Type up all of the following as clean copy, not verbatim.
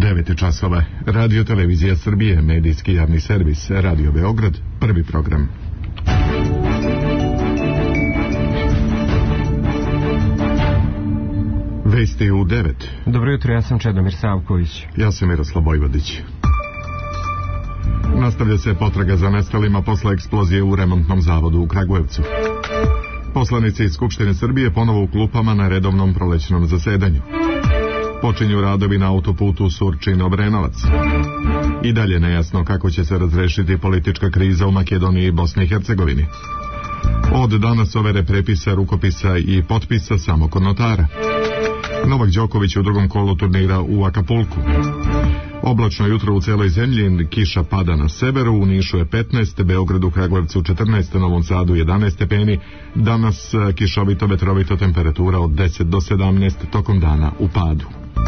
9 časova. Radio Televizija Srbije, medijski javni servis, Radio Beograd, prvi program. Vesti u 9. Dobro jutro, ja sam Čedomir Savković. Ja sam Miroslav Vojvodić. Nastavlja se potraga za nestalima posle eksplozije u remontnom zavodu u Kragujevcu. Poslanici iz Skupštine Srbije ponovo u klupama na redovnom prolećnom zasedanju. Počinju radovi na autoputu Surčin-Obrenovac. I dalje nejasno kako će se razrešiti politička kriza u Makedoniji i Bosni i Hercegovini. Od danas overe prepisa, rukopisa i potpisa samo kod notara. Novak Đoković u drugom kolu turnira u Akapulku. Oblačno jutro u celoj zemlji, kiša pada na severu, u Nišu je 15, Beogradu, Kragujevcu 14, Novom Sadu 11 stepeni. Danas kišovito, vetrovito, temperatura od 10 do 17, tokom dana u padu.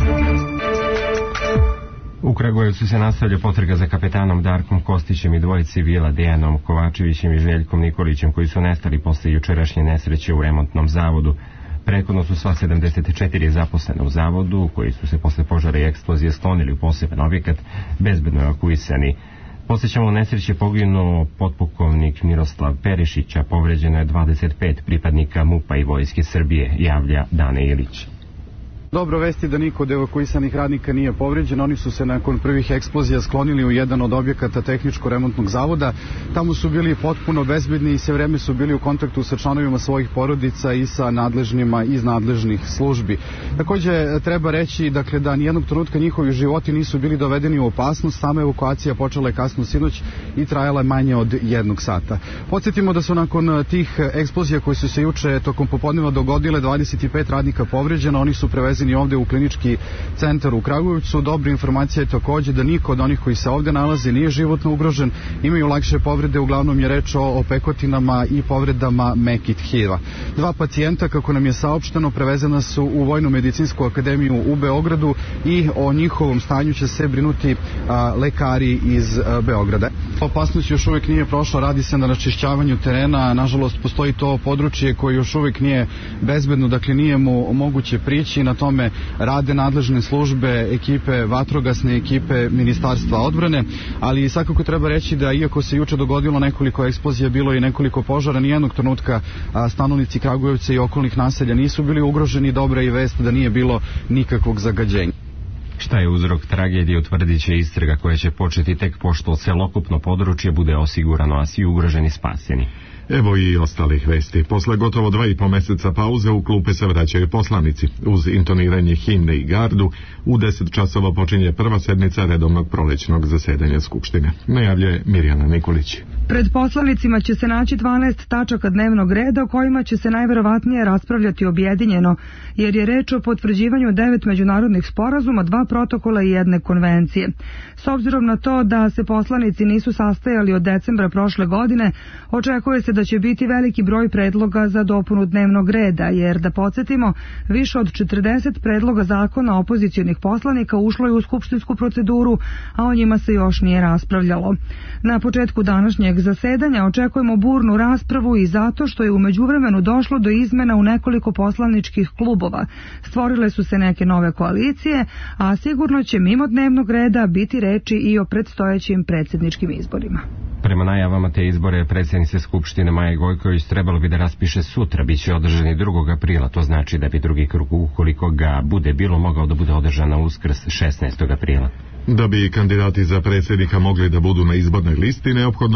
U Kragujevcu se nastavlja potraga za kapetanom Darkom Kostićem i dvoje civila Dejanom Kovačevićem i Željkom Nikolićem, koji su nestali posle jučerašnje nesreće u remontnom zavodu. Prethodno su sva 74 zaposlena u zavodu, koji su se posle požara i eksplozije sklonili u poseban objekat, bezbedno evakuisani. Posjećamo nesreće poginuo potpukovnik Miroslav Perišić, a povređeno je 25 pripadnika MUP-a i Vojske Srbije, javlja Dane Ilić. Dobro vesti da niko od evakuisanih radnika nije povređen. Oni su se nakon prvih eksplozija sklonili u jedan od objekata tehničko-remontnog zavoda. Tamo su bili potpuno bezbedni i sve vreme su bili u kontaktu sa članovima svojih porodica i sa nadležnima iz nadležnih službi. Također treba reći da nijednog trenutka njihovi životi nisu bili dovedeni u opasnost. Sama evakuacija počela je kasno sinoć i trajala je manje od 1 sata. Podsjetimo da su nakon tih eksplozija koji su se juče tokom popodneva dogodile 25 radnika povređeno. Oni su prevezeni ovdje u klinički centar u Kragujevcu. Dobra informacija je također da niko od onih koji se ovdje nalaze nije životno ugrožen, imaju lakše povrede, uglavnom je reč o pekotinama i povredama mekih tkiva. 2 pacijenta, kako nam je saopšteno, prevezena su u Vojno-medicinsku akademiju u Beogradu i o njihovom stanju će se brinuti lekari iz Beograda. Opasnost još uvijek nije prošla, radi se na raščišćavanju terena, nažalost postoji to područje koje još uvijek nije bezbedno, dakle nije mu moguće prići. Na tome rade nadležne službe, ekipe, vatrogasne ekipe Ministarstva odbrane, ali svakako treba reći da iako se juče dogodilo nekoliko eksplozija, bilo i nekoliko požara, nijednog trenutka stanovnici Kragujevca i okolnih naselja nisu bili ugroženi. Dobra je vest da nije bilo nikakvog zagađenja. Šta je uzrok tragedije, utvrdit će istraga koja će početi tek pošto celokupno područje bude osigurano, a svi ugroženi spaseni. Evo i ostalih vesti. Posle gotovo 2,5 meseca pauze u klupe se vraćaju poslanici. Uz intoniranje himne i gardu, u 10 časova počinje prva sednica redovnog prolećnog zasedanja Skupštine. Najavljuje Mirjana Nikolić. Pred poslanicima će se naći 12 tačaka dnevnog reda o kojima će se najverovatnije raspravljati objedinjeno, jer je reč o potvrđivanju 9 međunarodnih sporazuma, 2 protokola i 1 konvencije. S obzirom na to da se poslanici nisu sastajali od decembra prošle godine, očekuje se da će biti veliki broj predloga za dopunu dnevnog reda, jer da podsjetimo, više od 40 predloga zakona opozicionih poslanika ušlo je u skupštinsku proceduru, a o njima se još nije raspravljalo. Na početku današnjeg zasedanja očekujemo burnu raspravu i zato što je u međuvremenu došlo do izmena u nekoliko poslaničkih klubova. Stvorile su se neke nove koalicije, a sigurno će mimo dnevnog reda biti reči i o predstojećim predsjedničkim izborima. Prema najavama te izbore predsjednice Skupštine Maje Gojković trebalo bi da raspiše sutra, bit će održani 2. aprila, to znači da bi drugi krug, ukoliko ga bude bilo, mogao da bude održan na Uskrs 16. aprila. Da bi kandidati za predsjednika mogli da budu na izbornoj listi,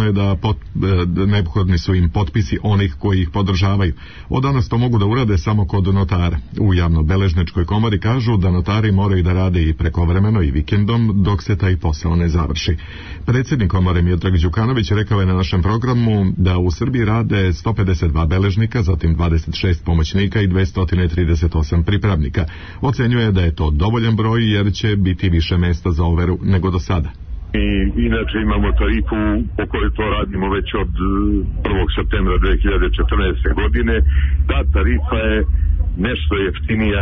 neophodni su im potpisi onih koji ih podržavaju. Od danas to mogu da urade samo kod notara. U javnobeležničkoj komori kažu da notari moraju da rade i prekovremeno i vikendom dok se taj posao ne završi. Predsjednik komore Miodrag Đukanović rekao je na našem programu da u Srbiji rade 152 beležnika, zatim 26 pomoćnika i 238 pripravnika. Ocenjuje da je to dovoljan broj jer će biti više mesta za overu nego do sada. I inače imamo tarifu po kojoj to radimo već od 1. septembra 2014. godine. Ta tarifa je nešto jeftinija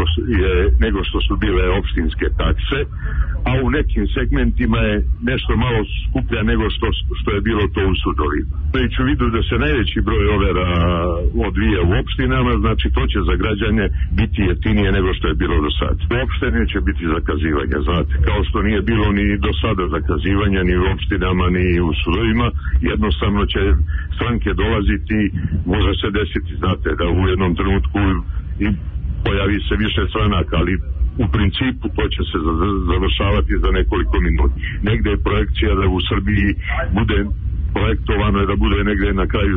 nego što su bile opštinske takse, a u nekim segmentima je nešto malo skuplja nego što je bilo to u sudovima. Imajući u vidu da se najveći broj overa odvija u opštinama, znači to će za građane biti jeftinije nego što je bilo do sad. Uopšte neće biti zakazivanja, znate, kao što nije bilo ni do sada zakazivanja ni u opštinama ni u sudovima, jednostavno će stranke dolaziti, može se desiti, znate, da u jednom trenutku i pojavi se više stranaka, ali u principu to će se završavati za nekoliko minuta. Negde je projekcija da u Srbiji bude projektovano da bude negde na kraju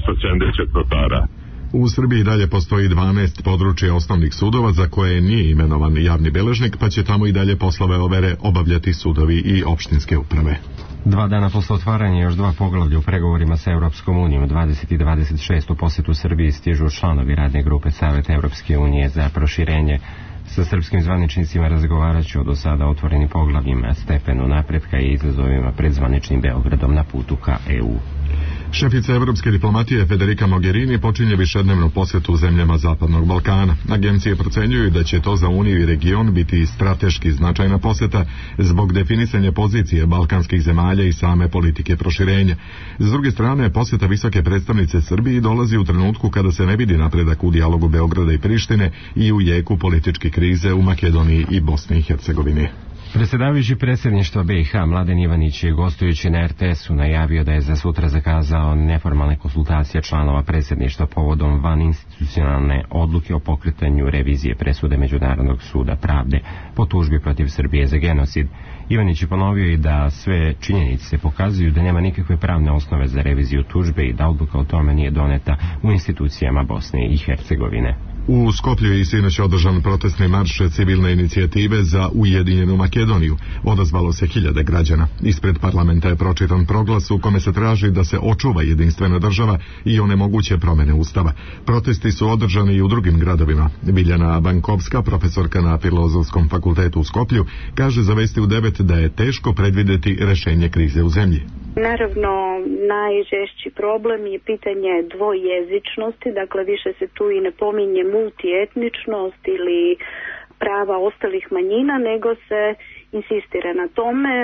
370 notara. U Srbiji dalje postoji 12 područja osnovnih sudova za koje nije imenovan javni beležnik, pa će tamo i dalje poslove overe obavljati sudovi i opštinske uprave. 2 dana posle otvaranja još 2 poglavlja u pregovorima sa Europskom unijom, 20 i 26 u posetu Srbiji stižu članovi radne grupe Saveta Europske unije za proširenje. Sa srpskim zvaničnicima razgovarat ću o do sada otvorenim poglavljima, stepenu napretka i izazovima pred zvaničnim Beogradom na putu ka EU. Šefica evropske diplomatije Federica Mogherini počinje višednevnu posjetu u zemljama Zapadnog Balkana. Agencije procenjuju da će to za Uniju i region biti strateški značajna posjeta zbog definisanja pozicije balkanskih zemalja i same politike proširenja. S druge strane, posjeta visoke predstavnice Srbiji dolazi u trenutku kada se ne vidi napredak u dijalogu Beograda i Prištine i u jeku političke krize u Makedoniji i Bosni i Hercegovini. Predsjedavajući predsjedništva BiH Mladen Ivanić je gostujući na RTS-u najavio da je za sutra zakazao neformalne konsultacije članova predsjedništva povodom vaninstitucionalne odluke o pokretanju revizije presude Međunarodnog suda pravde po tužbi protiv Srbije za genocid. Ivanić je ponovio i da sve činjenice pokazuju da nema nikakve pravne osnove za reviziju tužbe i da odluka o tome nije doneta u institucijama Bosne i Hercegovine. U Skoplju je i sinoć održan protestni marš civilne inicijative za Ujedinjenu Makedoniju. Odazvalo se 1000 građana. Ispred parlamenta je pročitan proglas u kome se traži da se očuva jedinstvena država i onemoguće promjene ustava. Protesti su održani i u drugim gradovima. Biljana Bankovska, profesorka na Filozofskom fakultetu u Skoplju, kaže za Vesti u 9 da je teško predvidjeti rešenje krize u zemlji. Naravno, najžešći problem je pitanje dvojezičnosti, dakle više se tu i ne pominje multietničnost ili prava ostalih manjina, nego se insistira na tome.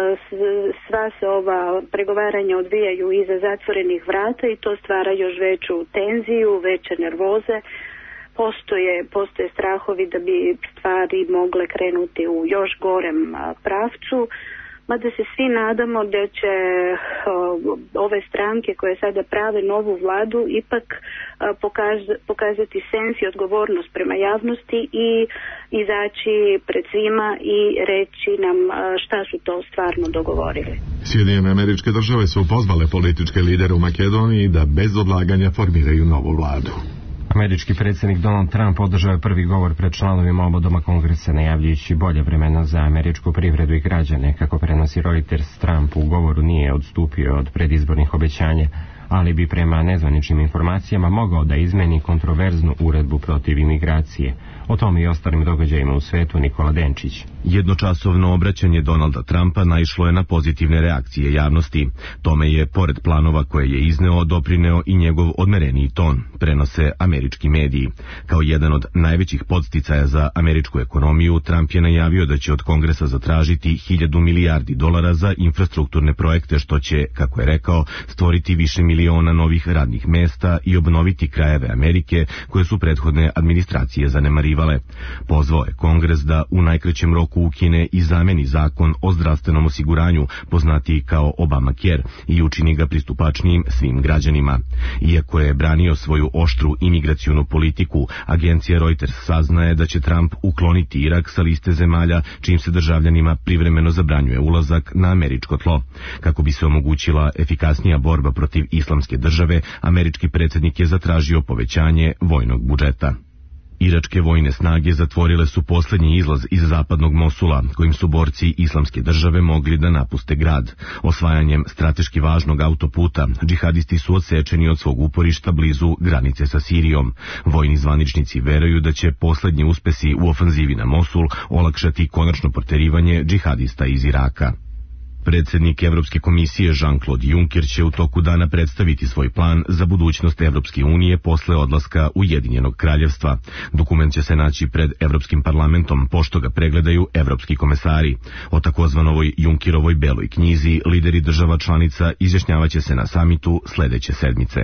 Sva se ova pregovaranja odvijaju iza zatvorenih vrata i to stvara još veću tenziju, veće nervoze. Postoje strahovi da bi stvari mogle krenuti u još gorem pravcu. Mada se svi nadamo da će ove stranke koje sada prave novu vladu ipak pokazati sens i odgovornost prema javnosti i izaći pred svima i reći nam šta su to stvarno dogovorili. Sjedinjene Američke Države su pozvale političke lidere u Makedoniji da bez odlaganja formiraju novu vladu. Američki predsjednik Donald Trump održao je prvi govor pred članovima oba doma kongresa najavljujući bolje vremena za američku privredu i građane. Kako prenosi Reuters, Trump u govoru nije odstupio od predizbornih obećanja, ali bi prema nezvaničnim informacijama mogao da izmeni kontroverznu uredbu protiv imigracije. O tome i ostalim događajima u svetu Nikola Denčić. Jednočasovno obraćanje Donalda Trumpa naišlo je na pozitivne reakcije javnosti. Tome je, pored planova koje je izneo, doprineo i njegov odmereniji ton, prenose američki mediji. Kao jedan od najvećih podsticaja za američku ekonomiju, Trump je najavio da će od Kongresa zatražiti $1.000 milijardi za infrastrukturne projekte, što će, kako je rekao, stvoriti više miliona novih radnih mesta i obnoviti krajeve Amerike koje su prethodne administracije zanemarivale. Pozvao je Kongres da u najkraćem roku ukine i zameni zakon o zdravstvenom osiguranju, poznatiji kao Obamacare, i učini ga pristupačnijim svim građanima. Iako je branio svoju oštru imigracionu politiku, agencija Reuters saznaje da će Trump ukloniti Irak sa liste zemalja čim se državljanima privremeno zabranjuje ulazak na američko tlo. Kako bi se omogućila efikasnija borba protiv islamske države, američki predsjednik je zatražio povećanje vojnog budžeta. Iračke vojne snage zatvorile su posljednji izlaz iz zapadnog Mosula, kojim su borci islamske države mogli da napuste grad. Osvajanjem strateški važnog autoputa, džihadisti su odsečeni od svog uporišta blizu granice sa Sirijom. Vojni zvaničnici veruju da će posljednji uspesi u ofanzivi na Mosul olakšati konačno proterivanje džihadista iz Iraka. Predsjednik Evropske komisije Jean-Claude Juncker će u toku dana predstaviti svoj plan za budućnost Evropske unije posle odlaska Ujedinjenog kraljevstva. Dokument će se naći pred Evropskim parlamentom, pošto ga pregledaju evropski komesari. O takozvanovoj Junckerovoj beloj knjizi lideri država članica izjašnjavaće se na samitu sledeće sedmice.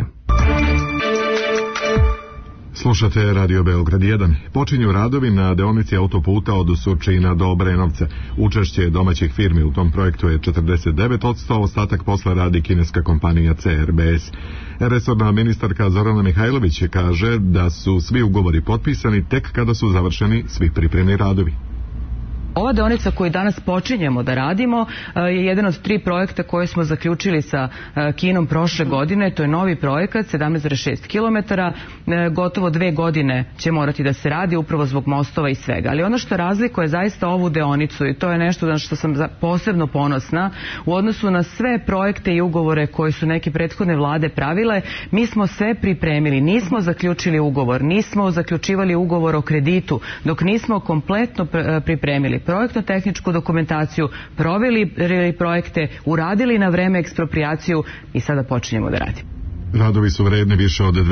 Slušate Radio Beograd 1. Počinju radovi na deonici autoputa od Surčina do Obrenovca. Učešće domaćih firmi u tom projektu je 49%, ostatak posla radi kineska kompanija CRBS. Resorna ministarka Zorana Mihajlović kaže da su svi ugovori potpisani tek kada su završeni svi pripremni radovi. Ova deonica koju danas počinjemo da radimo je jedan od 3 projekta koje smo zaključili sa Kinom prošle godine. To je novi projekat, 17,6 km, gotovo 2 godine će morati da se radi upravo zbog mostova i svega. Ali ono što razlikuje zaista ovu deonicu, i to je nešto na što sam posebno ponosna, u odnosu na sve projekte i ugovore koje su neke prethodne vlade pravile, mi smo sve pripremili, nismo zaključili ugovor, nismo zaključivali ugovor o kreditu, dok nismo kompletno pripremili projektno-tehničku dokumentaciju, proveli projekte, uradili na vreme eksproprijaciju i sada počinjemo da radimo. Radovi su vredni više od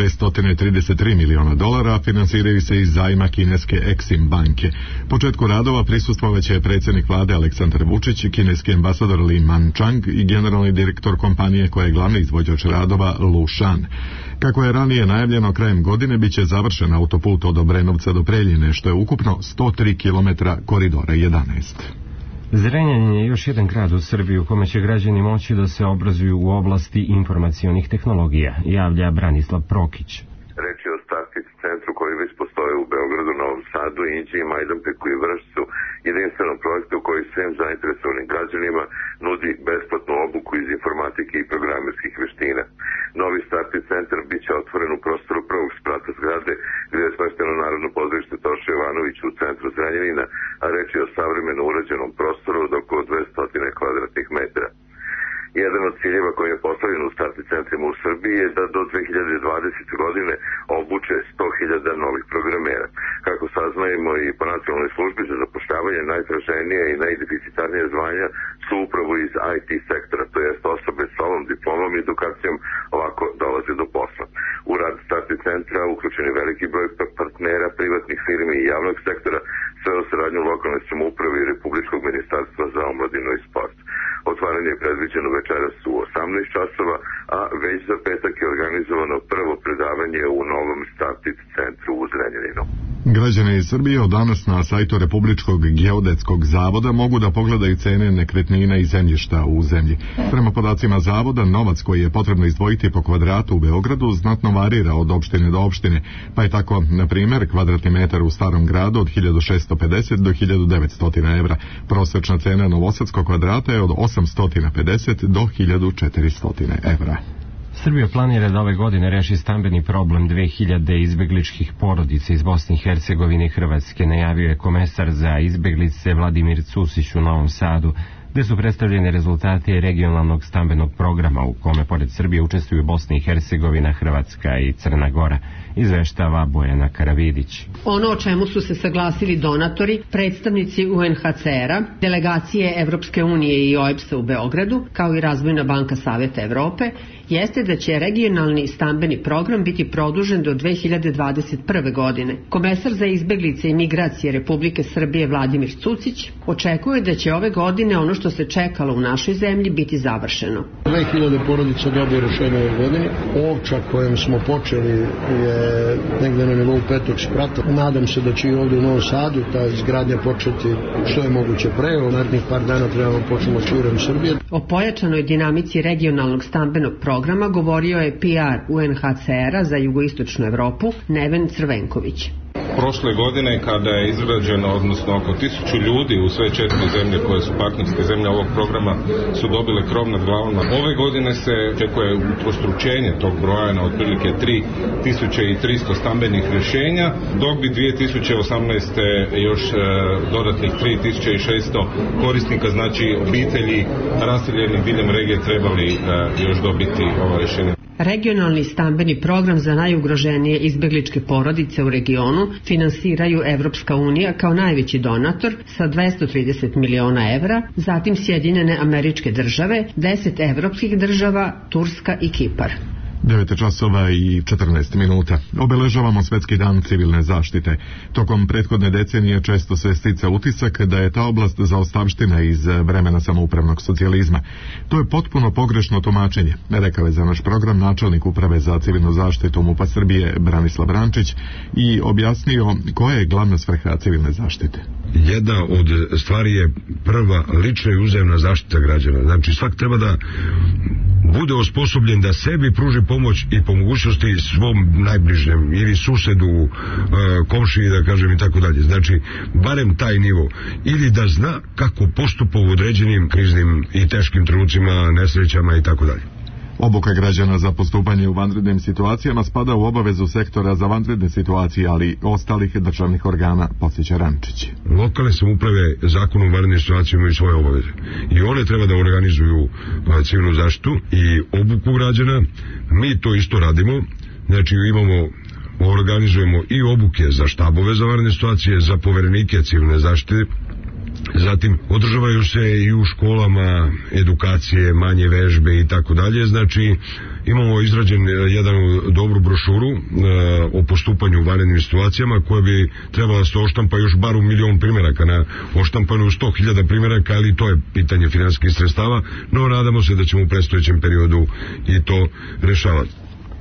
$233 miliona, a finansiraju se iz zajma kineske Exim banke. Početku radova prisustvovaće predsjednik vlade Aleksandar Vučić, kineski ambasador Li Manchang i generalni direktor kompanije koja je glavni izvođač radova Lu Shan. Kako je ranije najavljeno, krajem godine biće završen autoput od Obrenovca do Preljine, što je ukupno 103 km koridora 11. Zrenjanin je još jedan grad u Srbiji u kome će građani moći da se obrazuju u oblasti informacionih tehnologija, javlja Branislav Prokić. Reč je o Startic centru koji već postoje u Beogradu, Novom Sadu, Inđiji, Majdanpeku i Vršcu, jedinstvenom projektu koji svim zainteresovanim građanima nudi besplatnu obuku iz informatike i programerskih veština. Novi Startic centar biće otvoren u prostoru prvog sprata zgrade gdje je smešteno Narodno pozorište Toša Jovanović u centru Zrenjanina, a reč je o savremeno urađenom prostoru od oko 200 kvadratnih metara. Jedan od ciljeva koji je postavljen u Startic centrima u Srbiji je da do 2020. godine obuče 100.000 novih programera. Kako saznajemo i po nacionalnoj službi za zapošljavanje, najtraženije i najdeficitarnije zvanja su upravo iz IT sektora, to jest osobe s ovom diplomom i edukacijom ovako dolaze do posla. U rad Startic centra uključen je veliki broj partnera, privatnih firmi i javnog sektora, sve u saradnju lokalne samouprave i Republičkog ministarstva za omladinu i sport. Otvaranje je predviđeno večeras u 18 časova, a već za petak je organizovano prvo predavanje u novom Startic centru u Zrenjaninu. Građani iz Srbije od danas na sajtu Republičkog geodetskog zavoda mogu da pogledaju cene nekretnina i zemljišta u zemlji. Prema podacima zavoda, novac koji je potrebno izdvojiti po kvadratu u Beogradu znatno varira od opštine do opštine, pa je tako, na primjer, kvadratni metar u Starom gradu od 1650 do 1900 evra. Prosečna cena novosadskog kvadrata je od 850 do 1400 evra. Srbija planira da ove godine reši stambeni problem 2000 izbegličkih porodica iz Bosne i Hercegovine i Hrvatske, najavio je komesar za izbeglice Vladimir Cusić u Novom Sadu, gde su predstavljene rezultate regionalnog stambenog programa u kome pored Srbije učestvuju Bosna i Hercegovina, Hrvatska i Crna Gora, izveštava Bojana Karavidić. Ono o čemu su se saglasili donatori, predstavnici UNHCR-a, delegacije Evropske unije i OEBS-a u Beogradu, kao i Razvojna banka Saveta Evrope, jeste da će regionalni stambeni program biti produžen do 2021. godine. Komesar za izbeglice i migracije Republike Srbije Vladimir Cucić očekuje da će ove godine ono što se čekalo u našoj zemlji biti završeno. 2000 porodica dobije rešenje ove godine. Ovča kojem smo počeli je negde na nivou 5. sprata. Nadam se da će i ovdje u Novom Sadu ta izgradnja početi što je moguće pre. U narednih par dana trebamo početi širom Srbije. O pojačanoj dinamici regionalnog stambenog programa govorio je PR UNHCR-a za jugoistočnu Evropu Neven Crvenković. Prošle godine kada je izgrađeno, odnosno oko 1000 ljudi u sve 4 zemlje koje su partnerske zemlje ovog programa su dobile krov nad glavama. Ove godine se očekuje utrostručenje tog broja na otprilike 3300 stambenih rješenja, dok bi 2018. još dodatnih 3600 korisnika, znači obitelji raseljenih diljem regije trebali još dobiti ova rješenja. Regionalni stambeni program za najugroženije izbegličke porodice u regionu finansiraju Evropska unija kao najveći donator sa 230 miliona evra, zatim Sjedinjene Američke Države, 10 evropskih država, Turska i Kipar. 9 časova i 14 minuta. Obeležavamo Svetski dan civilne zaštite. Tokom prethodne decenije često se stica utisak da je ta oblast zaostavština iz vremena samoupravnog socijalizma. To je potpuno pogrešno tumačenje, rekao je za naš program načelnik Uprave za civilnu zaštitu MUP-a Srbije Branislav Rančić i objasnio koja je glavna svrha civilne zaštite. Jedna od stvari je prva lična i uzajamna zaštita građana. Znači svak treba da bude osposobljen da sebi pruži pomoć i po mogućnosti svom najbližnjem ili susedu, komšiji, da kažem, i tako dalje. Znači, barem taj nivo. Ili da zna kako postupa u određenim kriznim i teškim trenucima, nesrećama i tako dalje. Obuka građana za postupanje u vanrednim situacijama spada u obavezu sektora za vanredne situacije, ali ostalih državnih organa, podsjeća Rančić. Lokalne samouprave zakonom o vanrednim situacijama imaju svoje obaveze. I one treba da organizuju civilnu zaštitu i obuku građana. Mi to isto radimo. Znači organizujemo i obuke za štabove za vanredne situacije, za poverenike civilne zaštite. Zatim održavaju se i u školama edukacije, manje vežbe i tako dalje. Znači imamo izrađen jednu dobru brošuru o postupanju u vanrednim situacijama koja bi trebala da se oštampa još bar u 1.000.000 primjeraka, na oštampanu 100.000 primjeraka, ali to je pitanje finansijskih sredstava, no nadamo se da ćemo u predstojećem periodu i to rešavati.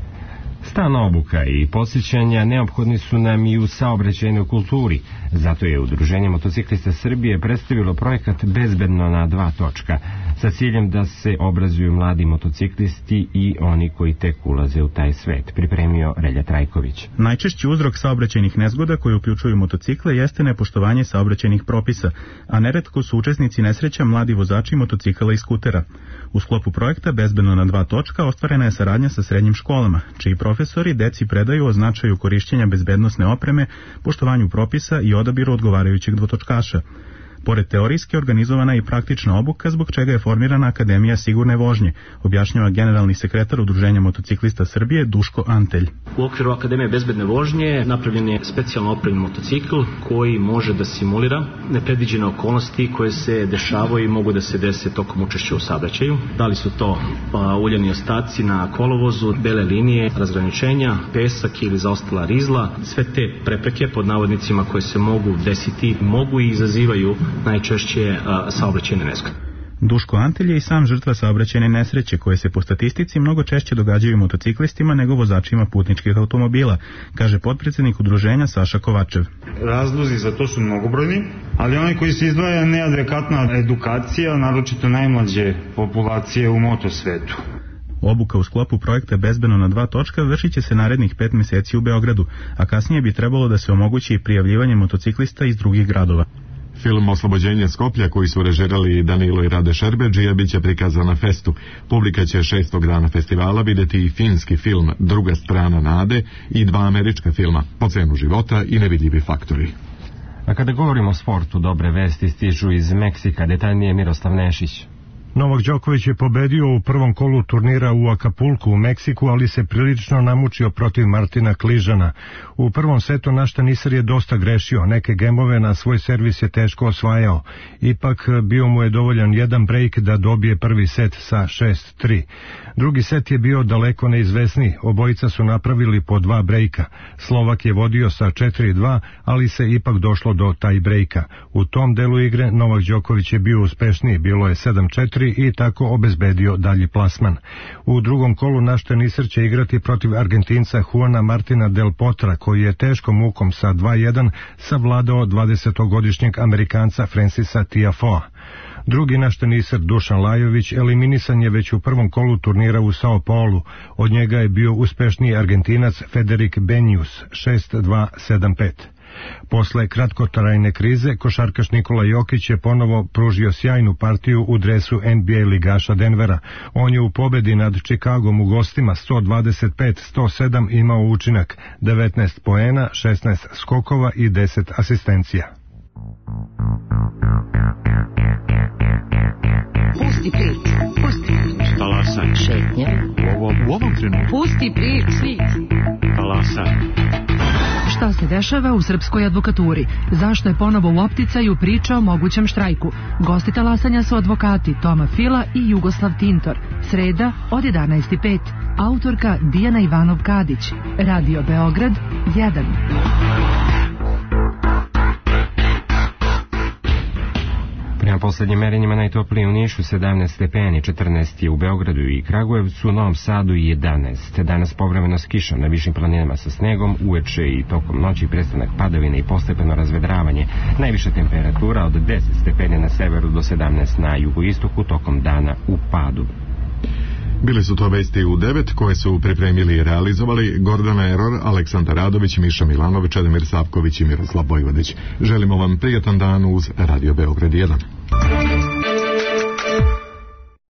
Stalna obuka i podsjećanja neophodni su nam i u saobraćajnoj kulturi. Zato je Udruženje motociklista Srbije predstavilo projekat Bezbedno na 2 točka, sa ciljem da se obrazuju mladi motociklisti i oni koji tek ulaze u taj svet, pripremio Relja Trajković. Najčešći uzrok saobraćajnih nezgoda koji uključuju motocikle jeste nepoštovanje saobraćajnih propisa, a neretko su učesnici nesreća mladi vozači motocikala i skutera. U sklopu projekta Bezbedno na 2 točka ostvarena je saradnja sa srednjim školama, čiji profesori deci predaju o značaju korišćenja bezbednosne opreme, poštovanju propisa i odabiru odgovarajućeg dvotočkaša. Pored teorijske, organizovana je i praktična obuka, zbog čega je formirana Akademija sigurne vožnje, objašnjava generalni sekretar Udruženja motociklista Srbije Duško Antelj. U okviru Akademije bezbedne vožnje napravljen je specijalno opremljen motocikl koji može da simulira nepredviđene okolnosti koje se dešavaju i mogu da se dese tokom učešća u saobraćaju. Da li su to uljani ostaci na kolovozu, bele linije, razgraničenja, pesak ili zaostala rizla, sve te prepreke pod navodnicima koje se mogu desiti, mogu i izazivaju najčešće saobraćajne nezgode. Duško Antelj je i sam žrtva saobraćajne nesreće koje se po statistici mnogo češće događaju motociklistima nego vozačima putničkih automobila, kaže potpredsjednik udruženja Saša Kovačev. Razlozi za to su mnogobrojni, ali onaj koji se izdvaja neadekvatna edukacija, naročito najmlađe populacije u motosvetu. Obuka u sklopu projekta Bezbedno na 2 točka vršit će se narednih 5 mjeseci u Beogradu, a kasnije bi trebalo da se omogući i prijavljivanje motociklista iz drugih gradova. Film Oslobođenje Skoplja, koji su režirali Danilo i Rade Šerbedžija, bit će prikazan na festu. Publika će 6. dana festivala vidjeti i finski film Druga strana nade i 2 američka filma Po cenu života i Nevidljivi faktori. A kada govorimo o sportu, dobre vesti stižu iz Meksika, detaljnije Miroslav Nešić. Novak Đoković je pobedio u prvom kolu turnira u Akapulku u Meksiku, ali se prilično namučio protiv Martina Kližana. U prvom setu naš teniser je dosta grešio, neke gemove na svoj servis je teško osvajao. Ipak bio mu je dovoljan jedan brejk da dobije prvi set sa 6-3. Drugi set je bio daleko neizvesniji, obojica su napravili po 2 brejka. Slovak je vodio sa 4-2, ali se ipak došlo do taj brejka. U tom delu igre Novak Đoković je bio uspešniji, bilo je 7-4 i tako obezbedio dalji plasman. U drugom kolu naš teniser će igrati protiv Argentinca Juana Martina Del Potra, koji je teškom mukom sa 2-1 savladao 20-godišnjeg Amerikanca Francisa Tiafoea. Drugi naš teniser Dušan Lajović eliminisan je već u prvom kolu turnira u Sao Paulu. Od njega je bio uspešniji Argentinac Federik Benius 6-2-7-5. Posle kratkotrajne krize, košarkaš Nikola Jokić je ponovo pružio sjajnu partiju u dresu NBA ligaša Denvera. On je u pobedi nad Chicagom u gostima 125-107 imao učinak 19 poena, 16 skokova i 10 asistencija. Pusti priču, pusti priču. Talasaj, šetnje. U ovom trenutku građani. Pusti priči. Talasa. Šta se dešava u srpskoj advokaturi? Zašto je ponovo u opticaju priča o mogućem štrajku? Gosti talasanja su advokati Toma Fila i Jugoslav Tintor. Sreda od 11:05. Autorka Dijana Ivanov-Kadić. Radio Beograd 1. Prema poslednjim merenjima najtoplije u Nišu 17 stepeni, 14 je u Beogradu i Kragujevcu, Novom Sadu i 11. Danas povremeno s kišom na višim planinama sa snegom, uveče i tokom noći prestanak padavine i postepeno razvedravanje. Najviša temperatura od 10 stepeni na severu do 17 na jugoistoku, tokom dana u padu. Bili su to vesti u 9 koje su pripremili i realizovali Gordana Eror, Aleksandar Radović, Miša Milanović, Ademir Savković i Miroslav Vojvodić. Želimo vam prijatan dan uz Radio Beograd 1.